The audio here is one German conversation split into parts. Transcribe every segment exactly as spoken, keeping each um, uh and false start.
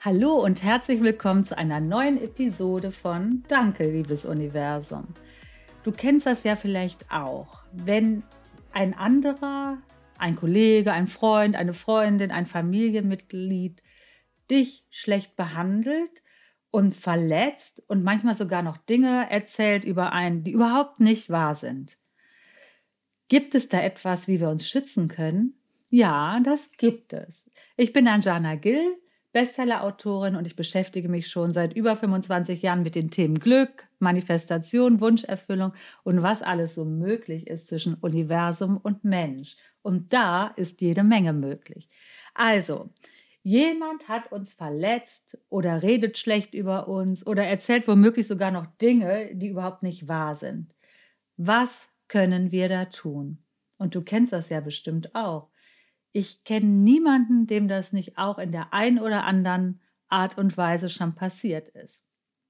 Hallo und herzlich willkommen zu einer neuen Episode von Danke, liebes Universum. Du kennst das ja vielleicht auch, wenn ein anderer, ein Kollege, ein Freund, eine Freundin, ein Familienmitglied dich schlecht behandelt und verletzt und manchmal sogar noch Dinge erzählt über einen, die überhaupt nicht wahr sind. Gibt es da etwas, wie wir uns schützen können? Ja, das gibt es. Ich bin Anjana Gill, Bestseller-Autorin, und ich beschäftige mich schon seit über fünfundzwanzig Jahren mit den Themen Glück, Manifestation, Wunscherfüllung und was alles so möglich ist zwischen Universum und Mensch. Und da ist jede Menge möglich. Also, jemand hat uns verletzt oder redet schlecht über uns oder erzählt womöglich sogar noch Dinge, die überhaupt nicht wahr sind. Was können wir da tun? Und du kennst das ja bestimmt auch. Ich kenne niemanden, dem das nicht auch in der einen oder anderen Art und Weise schon passiert ist.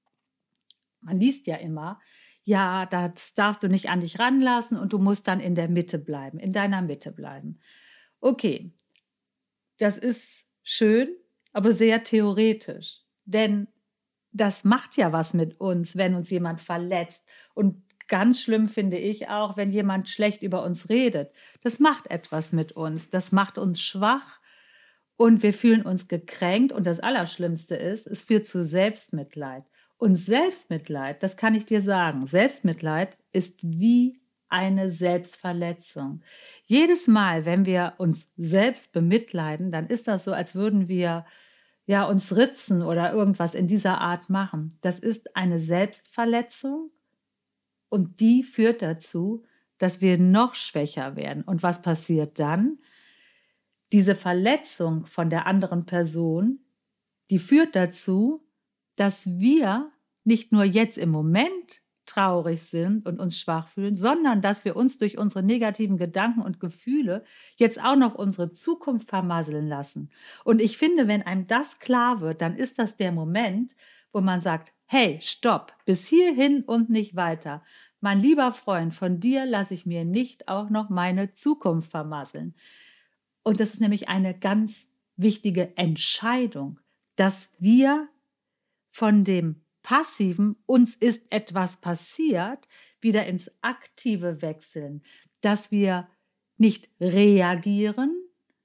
Man liest ja immer, ja, das darfst du nicht an dich ranlassen und du musst dann in der Mitte bleiben, in deiner Mitte bleiben. Okay, das ist schön, aber sehr theoretisch. Denn das macht ja was mit uns, wenn uns jemand verletzt. Und ganz schlimm finde ich auch, wenn jemand schlecht über uns redet. Das macht etwas mit uns. Das macht uns schwach und wir fühlen uns gekränkt. Und das Allerschlimmste ist, es führt zu Selbstmitleid. Und Selbstmitleid, das kann ich dir sagen, Selbstmitleid ist wie eine Selbstverletzung. Jedes Mal, wenn wir uns selbst bemitleiden, dann ist das so, als würden wir ja, uns ritzen oder irgendwas in dieser Art machen. Das ist eine Selbstverletzung und die führt dazu, dass wir noch schwächer werden. Und was passiert dann? Diese Verletzung von der anderen Person, die führt dazu, dass wir nicht nur jetzt im Moment traurig sind und uns schwach fühlen, sondern dass wir uns durch unsere negativen Gedanken und Gefühle jetzt auch noch unsere Zukunft vermasseln lassen. Und ich finde, wenn einem das klar wird, dann ist das der Moment, wo man sagt, hey, stopp, bis hierhin und nicht weiter. Mein lieber Freund, von dir lasse ich mir nicht auch noch meine Zukunft vermasseln. Und das ist nämlich eine ganz wichtige Entscheidung, dass wir von dem Passiven, uns ist etwas passiert, wieder ins Aktive wechseln, dass wir nicht reagieren,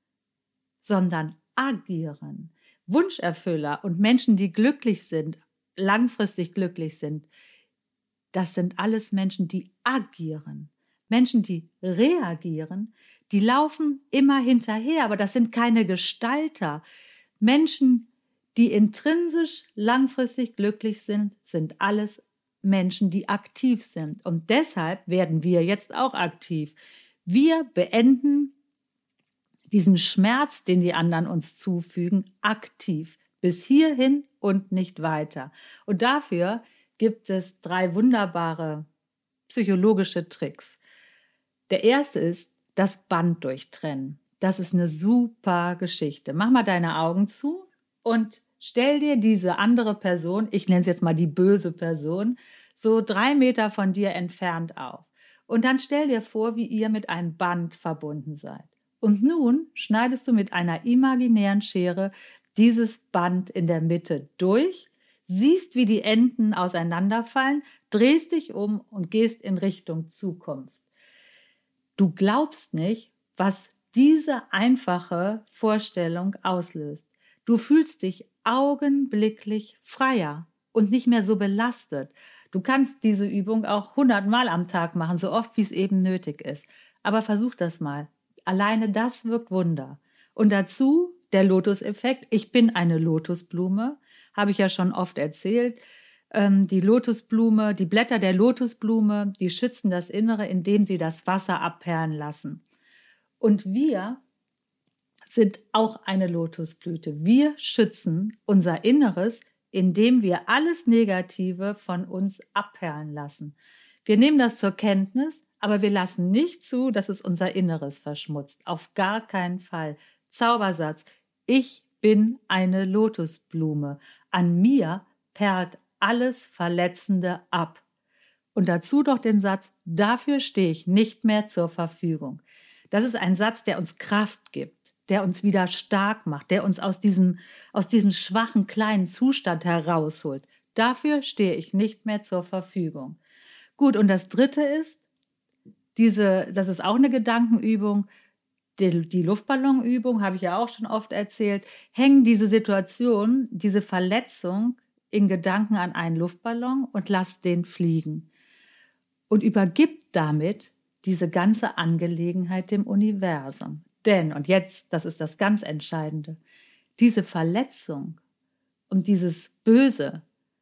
sondern agieren. Wunscherfüller und Menschen, die glücklich sind, langfristig glücklich sind, das sind alles Menschen, die agieren. Menschen, die reagieren, die laufen immer hinterher, aber das sind keine Gestalter. Menschen, die intrinsisch langfristig glücklich sind, sind alles Menschen, die aktiv sind. Und deshalb werden wir jetzt auch aktiv. Wir beenden diesen Schmerz, den die anderen uns zufügen, aktiv. Bis hierhin und nicht weiter. Und dafür gibt es drei wunderbare psychologische Tricks. Der erste ist das Band durchtrennen. Das ist eine super Geschichte. Mach mal deine Augen zu und stell dir diese andere Person, ich nenne es jetzt mal die böse Person, so drei Meter von dir entfernt auf. Und dann stell dir vor, wie ihr mit einem Band verbunden seid. Und nun schneidest du mit einer imaginären Schere dieses Band in der Mitte durch, siehst, wie die Enden auseinanderfallen, drehst dich um und gehst in Richtung Zukunft. Du glaubst nicht, was diese einfache Vorstellung auslöst. Du fühlst dich augenblicklich freier und nicht mehr so belastet. Du kannst diese Übung auch hundertmal am Tag machen, so oft wie es eben nötig ist. Aber versuch das mal. Alleine das wirkt Wunder. Und dazu der Lotus-Effekt. Ich bin eine Lotusblume, habe ich ja schon oft erzählt. Ähm, die Lotusblume, die Blätter der Lotusblume, die schützen das Innere, indem sie das Wasser abperlen lassen. Und wir sind auch eine Lotusblüte. Wir schützen unser Inneres, indem wir alles Negative von uns abperlen lassen. Wir nehmen das zur Kenntnis, aber wir lassen nicht zu, dass es unser Inneres verschmutzt. Auf gar keinen Fall. Zaubersatz. Ich bin eine Lotusblume. An mir perlt alles Verletzende ab. Und dazu doch den Satz, dafür stehe ich nicht mehr zur Verfügung. Das ist ein Satz, der uns Kraft gibt. der uns wieder stark macht, der uns aus diesem, aus diesem schwachen, kleinen Zustand herausholt. Dafür stehe ich nicht mehr zur Verfügung. Gut, und das Dritte ist, diese, das ist auch eine Gedankenübung, die, die Luftballonübung, habe ich ja auch schon oft erzählt, hängen diese Situation, diese Verletzung in Gedanken an einen Luftballon und lass den fliegen. Und übergib damit diese ganze Angelegenheit dem Universum. Denn, und jetzt, das ist das ganz Entscheidende, diese Verletzung und dieses Böse,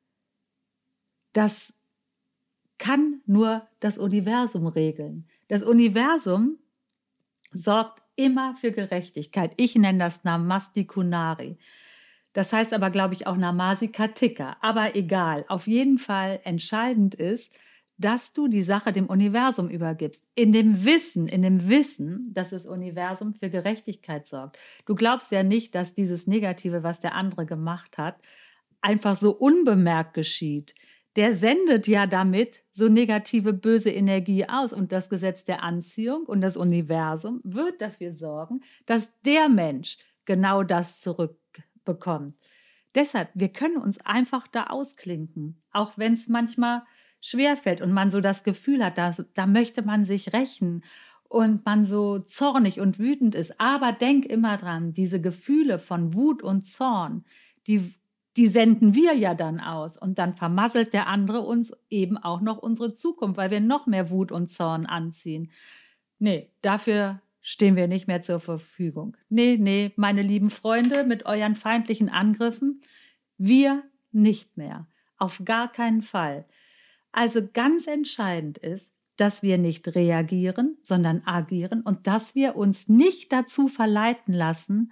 das kann nur das Universum regeln. Das Universum sorgt immer für Gerechtigkeit. Ich nenne das Namasti Kunari. Das heißt aber, glaube ich, auch Namasi Kartika. Aber egal, auf jeden Fall entscheidend ist, dass du die Sache dem Universum übergibst. In dem Wissen, in dem Wissen, dass das Universum für Gerechtigkeit sorgt. Du glaubst ja nicht, dass dieses Negative, was der andere gemacht hat, einfach so unbemerkt geschieht. Der sendet ja damit so negative, böse Energie aus. Und das Gesetz der Anziehung und das Universum wird dafür sorgen, dass der Mensch genau das zurückbekommt. Deshalb, wir können uns einfach da ausklinken, auch wenn es manchmal schwerfällt und man so das Gefühl hat, da, da möchte man sich rächen und man so zornig und wütend ist. Aber denk immer dran, diese Gefühle von Wut und Zorn, die Die senden wir ja dann aus und dann vermasselt der andere uns eben auch noch unsere Zukunft, weil wir noch mehr Wut und Zorn anziehen. Nee, dafür stehen wir nicht mehr zur Verfügung. Nee, nee, meine lieben Freunde, mit euren feindlichen Angriffen, wir nicht mehr. Auf gar keinen Fall. Also ganz entscheidend ist, dass wir nicht reagieren, sondern agieren und dass wir uns nicht dazu verleiten lassen,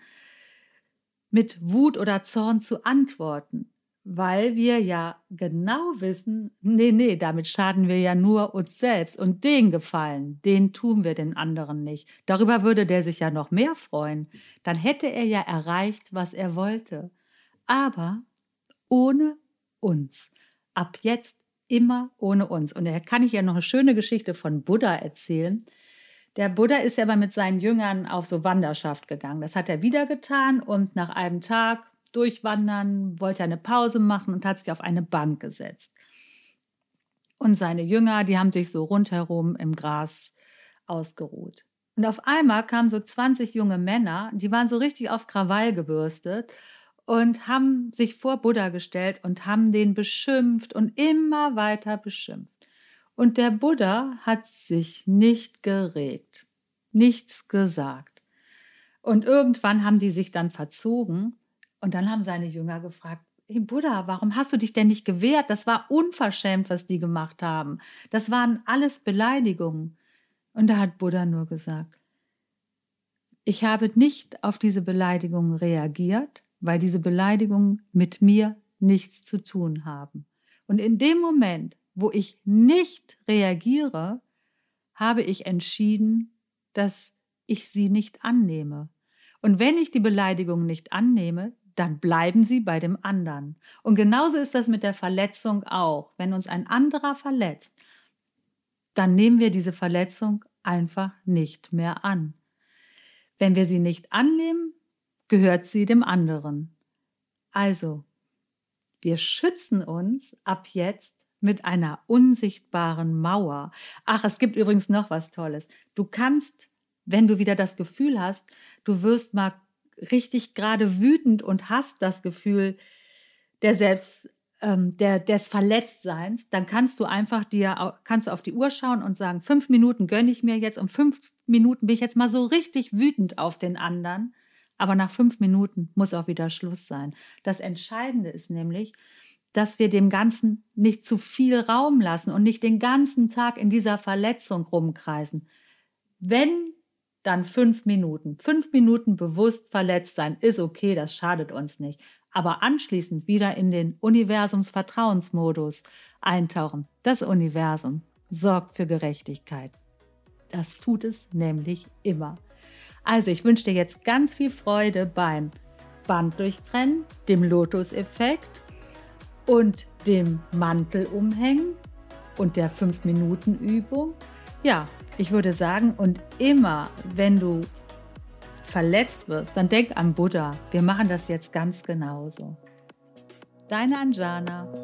mit Wut oder Zorn zu antworten, weil wir ja genau wissen, nee, nee, damit schaden wir ja nur uns selbst und den Gefallen, den tun wir den anderen nicht. Darüber würde der sich ja noch mehr freuen. Dann hätte er ja erreicht, was er wollte. Aber ohne uns. Ab jetzt immer ohne uns. Und da kann ich ja noch eine schöne Geschichte von Buddha erzählen. Der Buddha ist ja aber mit seinen Jüngern auf so Wanderschaft gegangen. Das hat er wieder getan und nach einem Tag durchwandern wollte er eine Pause machen und hat sich auf eine Bank gesetzt. Und seine Jünger, die haben sich so rundherum im Gras ausgeruht. Und auf einmal kamen so zwanzig junge Männer, die waren so richtig auf Krawall gebürstet und haben sich vor Buddha gestellt und haben den beschimpft und immer weiter beschimpft. Und der Buddha hat sich nicht geregt, nichts gesagt. Und irgendwann haben die sich dann verzogen und dann haben seine Jünger gefragt, hey Buddha, warum hast du dich denn nicht gewehrt? Das war unverschämt, was die gemacht haben. Das waren alles Beleidigungen. Und da hat Buddha nur gesagt, ich habe nicht auf diese Beleidigungen reagiert, weil diese Beleidigungen mit mir nichts zu tun haben. Und in dem Moment, wo ich nicht reagiere, habe ich entschieden, dass ich sie nicht annehme. Und wenn ich die Beleidigung nicht annehme, dann bleiben sie bei dem anderen. Und genauso ist das mit der Verletzung auch. Wenn uns ein anderer verletzt, dann nehmen wir diese Verletzung einfach nicht mehr an. Wenn wir sie nicht annehmen, gehört sie dem anderen. Also, wir schützen uns ab jetzt mit einer unsichtbaren Mauer. Ach, es gibt übrigens noch was Tolles. Du kannst, wenn du wieder das Gefühl hast, du wirst mal richtig gerade wütend und hast das Gefühl der Selbst, ähm, der, des Verletztseins, dann kannst du einfach dir, kannst du auf die Uhr schauen und sagen, fünf Minuten gönne ich mir jetzt, um fünf Minuten bin ich jetzt mal so richtig wütend auf den anderen. Aber nach fünf Minuten muss auch wieder Schluss sein. Das Entscheidende ist nämlich, dass wir dem Ganzen nicht zu viel Raum lassen und nicht den ganzen Tag in dieser Verletzung rumkreisen. Wenn, dann fünf Minuten. Fünf Minuten bewusst verletzt sein ist okay, das schadet uns nicht. Aber anschließend wieder in den Universums-Vertrauensmodus eintauchen. Das Universum sorgt für Gerechtigkeit. Das tut es nämlich immer. Also ich wünsche dir jetzt ganz viel Freude beim Banddurchtrennen, dem Lotus-Effekt und dem Mantel umhängen und der fünf Minuten Übung. Ja, ich würde sagen, und immer, wenn du verletzt wirst, dann denk an Buddha. Wir machen das jetzt ganz genauso. Deine Anjana.